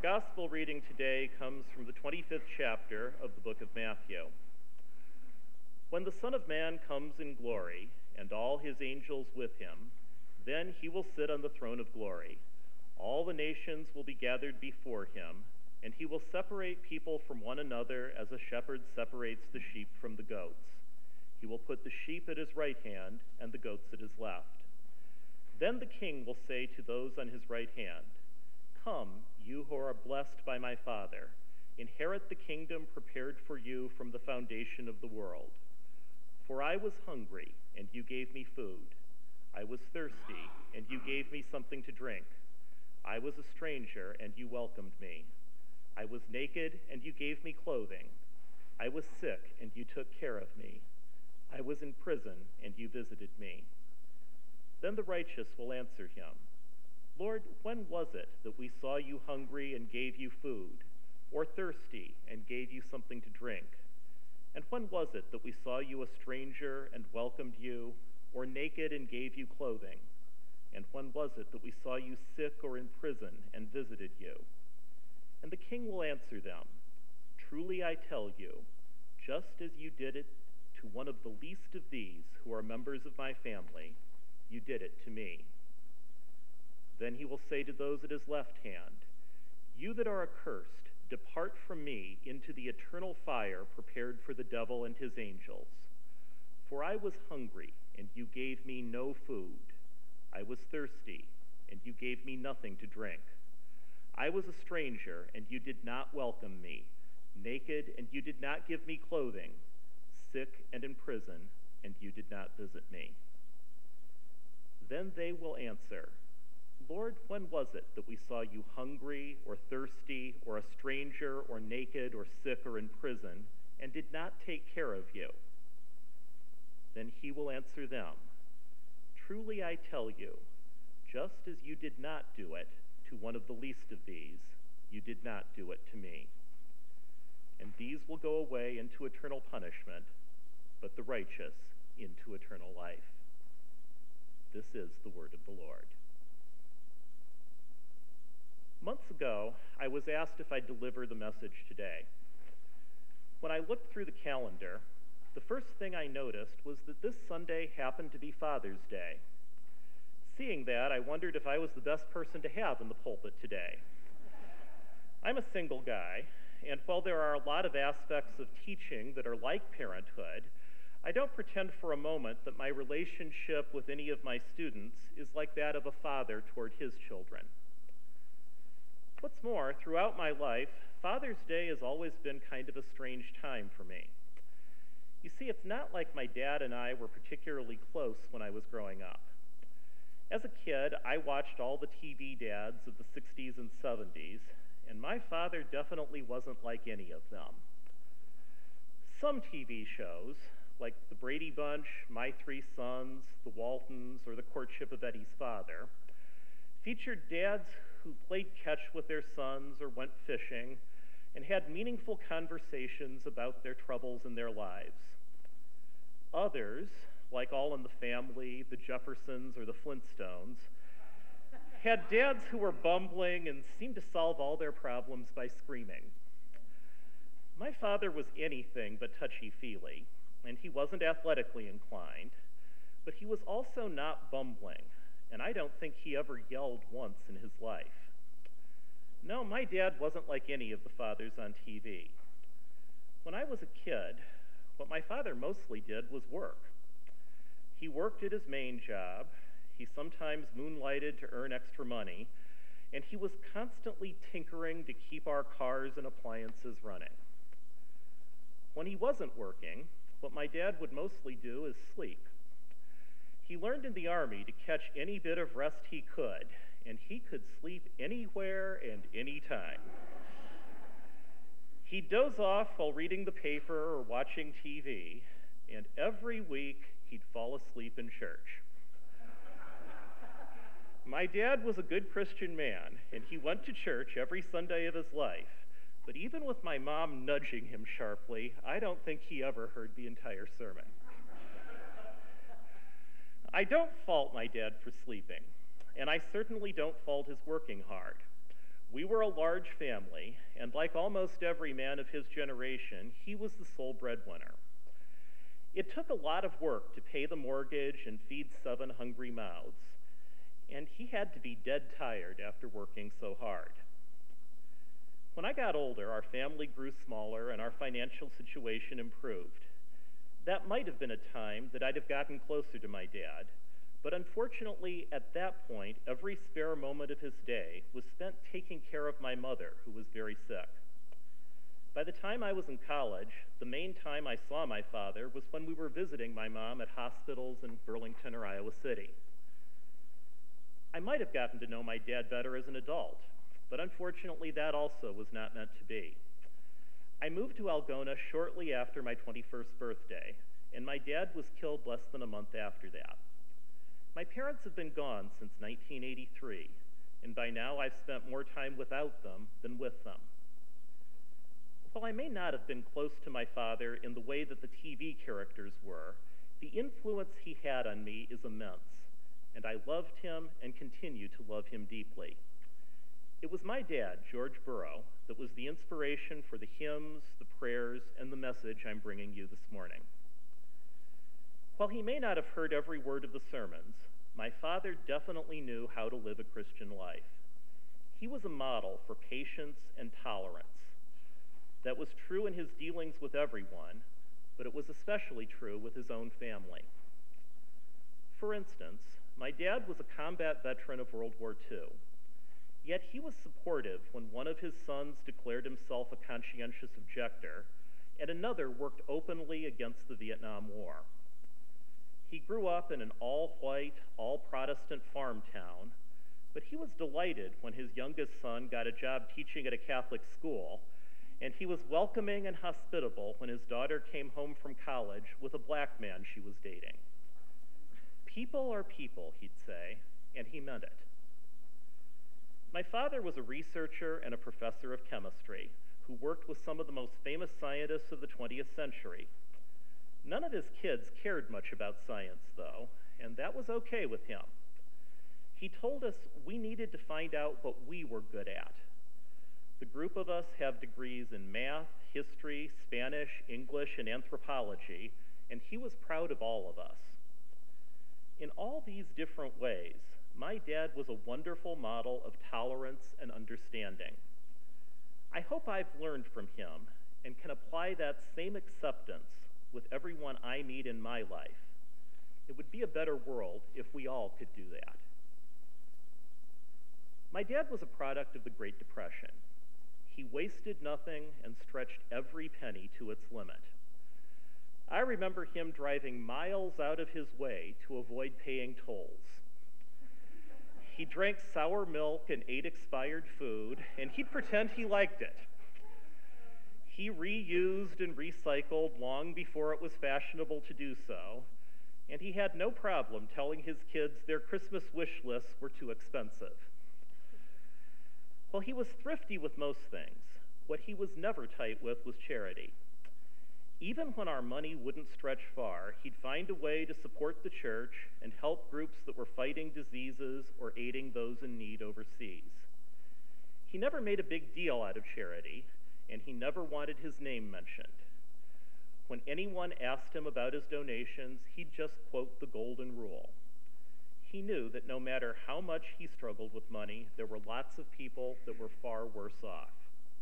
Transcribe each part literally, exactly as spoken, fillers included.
gospel reading today comes from the twenty-fifth chapter of the book of Matthew. When the Son of Man comes in glory, and all his angels with him, then he will sit on the throne of glory. All the nations will be gathered before him, and he will separate people from one another as a shepherd separates the sheep from the goats. He will put the sheep at his right hand and the goats at his left. Then the king will say to those on his right hand, "Come, you who are blessed by my Father, inherit the kingdom prepared for you from the foundation of the world. For I was hungry, and you gave me food. I was thirsty, and you gave me something to drink. I was a stranger, and you welcomed me. I was naked, and you gave me clothing. I was sick, and you took care of me. I was in prison, and you visited me." Then the righteous will answer him, "Lord, when was it that we saw you hungry and gave you food, or thirsty and gave you something to drink? And when was it that we saw you a stranger and welcomed you, or naked and gave you clothing? And when was it that we saw you sick or in prison and visited you?" And the king will answer them, "Truly I tell you, just as you did it to one of the least of these who are members of my family, you did it to me." Then he will say to those at his left hand, "You that are accursed, depart from me into the eternal fire prepared for the devil and his angels. For I was hungry, and you gave me no food. I was thirsty, and you gave me nothing to drink. I was a stranger, and you did not welcome me, naked, and you did not give me clothing, sick and in prison, and you did not visit me." Then they will answer, "Lord, when was it that we saw you hungry or thirsty or a stranger or naked or sick or in prison and did not take care of you?" Then he will answer them, "Truly I tell you, just as you did not do it to one of the least of these, you did not do it to me." And these will go away into eternal punishment, but the righteous into eternal life. This is the word of the Lord. Months ago, I was asked if I'd deliver the message today. When I looked through the calendar, the first thing I noticed was that this Sunday happened to be Father's Day. Seeing that, I wondered if I was the best person to have in the pulpit today. I'm a single guy, and while there are a lot of aspects of teaching that are like parenthood, I don't pretend for a moment that my relationship with any of my students is like that of a father toward his children. What's more, throughout my life, Father's Day has always been kind of a strange time for me. You see, it's not like my dad and I were particularly close when I was growing up. As a kid, I watched all the T V dads of the sixties and seventies, and my father definitely wasn't like any of them. Some T V shows, like The Brady Bunch, My Three Sons, The Waltons, or The Courtship of Eddie's Father, featured dads who played catch with their sons or went fishing and had meaningful conversations about their troubles in their lives. Others, like All in the Family, The Jeffersons, or The Flintstones, had dads who were bumbling and seemed to solve all their problems by screaming. My father was anything but touchy-feely, and he wasn't athletically inclined, but he was also not bumbling, and I don't think he ever yelled once in his life. No, my dad wasn't like any of the fathers on T V. When I was a kid, what my father mostly did was work. He worked at his main job, he sometimes moonlighted to earn extra money, and he was constantly tinkering to keep our cars and appliances running. When he wasn't working, what my dad would mostly do is sleep. He learned in the Army to catch any bit of rest he could, and he could sleep anywhere and anytime. He'd doze off while reading the paper or watching T V, and every week he'd fall asleep in church. My dad was a good Christian man, and he went to church every Sunday of his life. But even with my mom nudging him sharply, I don't think he ever heard the entire sermon. I don't fault my dad for sleeping, and I certainly don't fault his working hard. We were a large family, and like almost every man of his generation, he was the sole breadwinner. It took a lot of work to pay the mortgage and feed seven hungry mouths, and he had to be dead tired after working so hard. When I got older, our family grew smaller and our financial situation improved. That might have been a time that I'd have gotten closer to my dad, but unfortunately, at that point, every spare moment of his day was spent taking care of my mother, who was very sick. By the time I was in college, the main time I saw my father was when we were visiting my mom at hospitals in Burlington or Iowa City. I might have gotten to know my dad better as an adult, but unfortunately that also was not meant to be. I moved to Algona shortly after my twenty-first birthday, and my dad was killed less than a month after that. My parents have been gone since nineteen eighty-three, and by now I've spent more time without them than with them. While I may not have been close to my father in the way that the T V characters were, the influence he had on me is immense, and I loved him and continue to love him deeply. It was my dad, George Burrow, that was the inspiration for the hymns, the prayers, and the message I'm bringing you this morning. While he may not have heard every word of the sermons, my father definitely knew how to live a Christian life. He was a model for patience and tolerance. That was true in his dealings with everyone, but it was especially true with his own family. For instance, my dad was a combat veteran of World War Two, yet he was supportive when one of his sons declared himself a conscientious objector and another worked openly against the Vietnam War. He grew up in an all-white, all-Protestant farm town, but he was delighted when his youngest son got a job teaching at a Catholic school, and he was welcoming and hospitable when his daughter came home from college with a black man she was dating. People are people, he'd say, and he meant it. My father was a researcher and a professor of chemistry who worked with some of the most famous scientists of the twentieth century. None of his kids cared much about science, though, and that was okay with him. He told us we needed to find out what we were good at. The group of us have degrees in math, history, Spanish, English, and anthropology, and he was proud of all of us. In all these different ways, my dad was a wonderful model of tolerance and understanding. I hope I've learned from him and can apply that same acceptance with everyone I meet in my life. It would be a better world if we all could do that. My dad was a product of the Great Depression. He wasted nothing and stretched every penny to its limit. I remember him driving miles out of his way to avoid paying tolls. He drank sour milk and ate expired food, and he'd pretend he liked it. He reused and recycled long before it was fashionable to do so, and he had no problem telling his kids their Christmas wish lists were too expensive. While he was thrifty with most things, what he was never tight with was charity. Even when our money wouldn't stretch far, he'd find a way to support the church and help groups that were fighting diseases or aiding those in need overseas. He never made a big deal out of charity, and he never wanted his name mentioned. When anyone asked him about his donations, he'd just quote the golden rule. He knew that no matter how much he struggled with money, there were lots of people that were far worse off.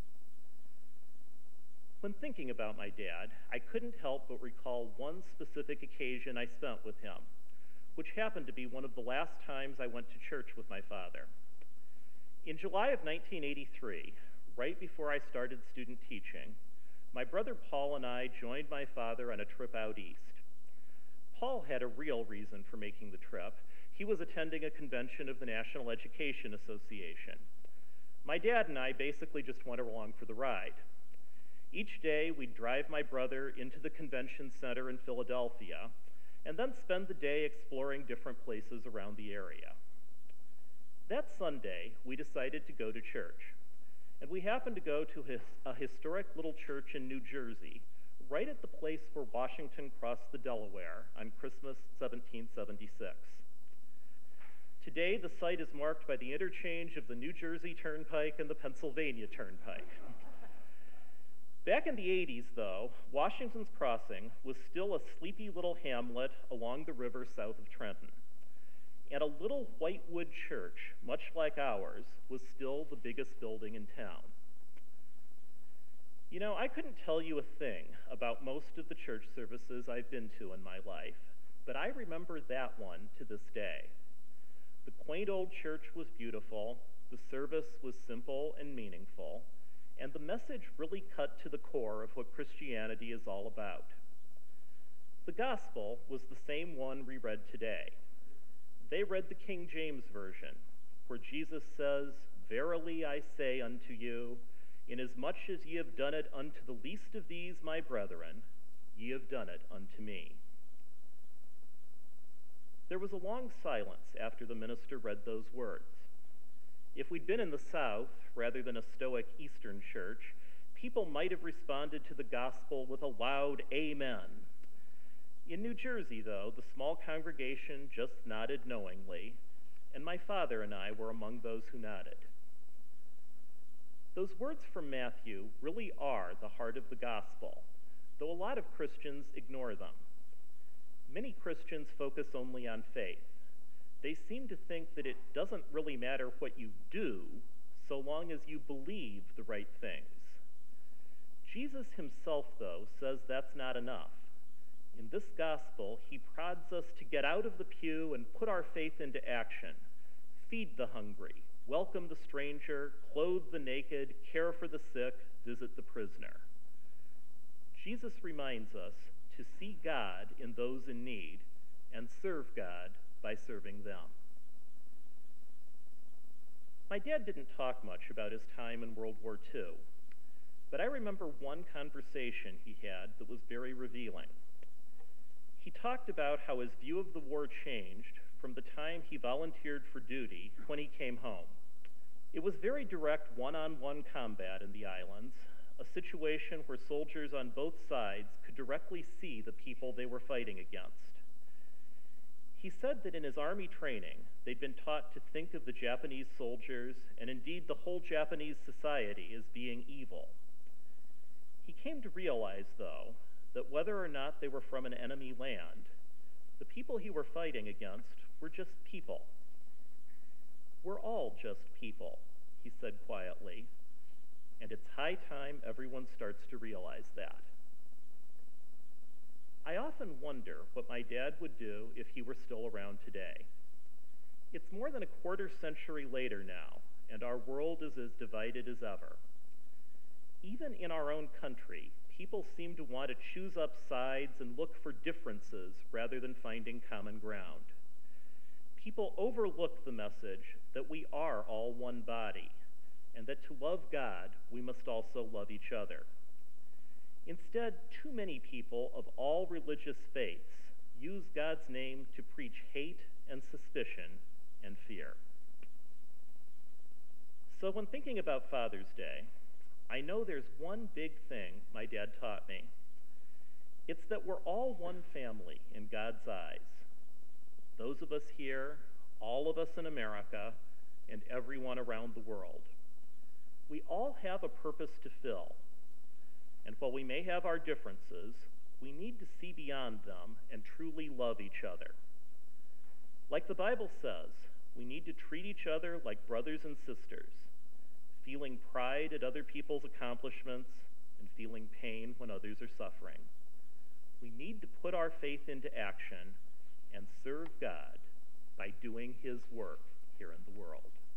When thinking about my dad, I couldn't help but recall one specific occasion I spent with him, which happened to be one of the last times I went to church with my father. In July of nineteen eighty-three, right before I started student teaching, my brother Paul and I joined my father on a trip out east. Paul had a real reason for making the trip. He was attending a convention of the National Education Association. My dad and I basically just went along for the ride. Each day, we'd drive my brother into the convention center in Philadelphia, and then spend the day exploring different places around the area. That Sunday, we decided to go to church, and we happened to go to his, a historic little church in New Jersey, right at the place where Washington crossed the Delaware on Christmas seventeen seventy-six. Today, the site is marked by the interchange of the New Jersey Turnpike and the Pennsylvania Turnpike. Back in the eighties, though, Washington's Crossing was still a sleepy little hamlet along the river south of Trenton. And a little white wood church, much like ours, was still the biggest building in town. You know, I couldn't tell you a thing about most of the church services I've been to in my life, but I remember that one to this day. The quaint old church was beautiful, the service was simple and meaningful, and the message really cut to the core of what Christianity is all about. The gospel was the same one we read today. They read the King James Version, where Jesus says, "Verily I say unto you, inasmuch as ye have done it unto the least of these my brethren, ye have done it unto me." There was a long silence after the minister read those words. If we'd been in the South, rather than a stoic Eastern church, people might have responded to the gospel with a loud amen. In New Jersey, though, the small congregation just nodded knowingly, and my father and I were among those who nodded. Those words from Matthew really are the heart of the gospel, though a lot of Christians ignore them. Many Christians focus only on faith. They seem to think that it doesn't really matter what you do, so long as you believe the right things. Jesus himself, though, says that's not enough. In this gospel, he prods us to get out of the pew and put our faith into action. Feed the hungry, welcome the stranger, clothe the naked, care for the sick, visit the prisoner. Jesus reminds us to see God in those in need and serve God by serving them. My dad didn't talk much about his time in World War Two, but I remember one conversation he had that was very revealing. He talked about how his view of the war changed from the time he volunteered for duty when he came home. It was very direct one-on-one combat in the islands, a situation where soldiers on both sides could directly see the people they were fighting against. He said that in his army training, they'd been taught to think of the Japanese soldiers, and indeed the whole Japanese society, as being evil. He came to realize, though, that whether or not they were from an enemy land, the people he were fighting against were just people. We're all just people, he said quietly, and it's high time everyone starts to realize that. I often wonder what my dad would do if he were still around today. It's more than a quarter century later now, and our world is as divided as ever. Even in our own country, people seem to want to choose up sides and look for differences rather than finding common ground. People overlook the message that we are all one body, and that to love God, we must also love each other. Instead, too many people of all religious faiths use God's name to preach hate and suspicion and fear. So when thinking about Father's Day, I know there's one big thing my dad taught me. It's that we're all one family in God's eyes. Those of us here, all of us in America, and everyone around the world. We all have a purpose to fill. And while we may have our differences, we need to see beyond them and truly love each other. Like the Bible says, we need to treat each other like brothers and sisters, feeling pride at other people's accomplishments and feeling pain when others are suffering. We need to put our faith into action and serve God by doing his work here in the world.